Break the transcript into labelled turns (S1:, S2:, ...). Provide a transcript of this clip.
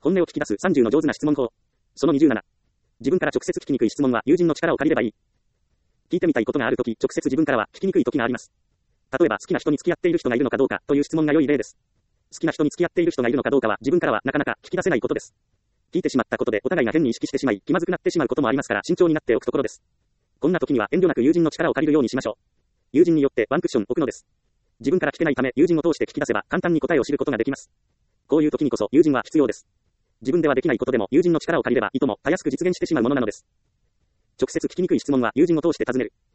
S1: 本音を聞き出す30の上手な質問法。その27。自分から直接聞きにくい質問は友人の力を借りればいい。聞いてみたいことがあるとき、直接自分からは聞きにくいときがあります。例えば好きな人に付き合っている人がいるのかどうかという質問が良い例です。好きな人に付き合っている人がいるのかどうかは自分からはなかなか聞き出せないことです。聞いてしまったことでお互いが変に意識してしまい気まずくなってしまうこともありますから慎重になっておくところです。こんな時には遠慮なく友人の力を借りるようにしましょう。友人によってワンクッション置くのです。自分から聞けないため友人を通して聞き出せば簡単に答えを知ることができます。こういう時にこそ友人は必要です。自分ではできないことでも友人の力を借りればいともたやすく実現してしまうものなのです。直接聞きにくい質問は友人を通して尋ねる。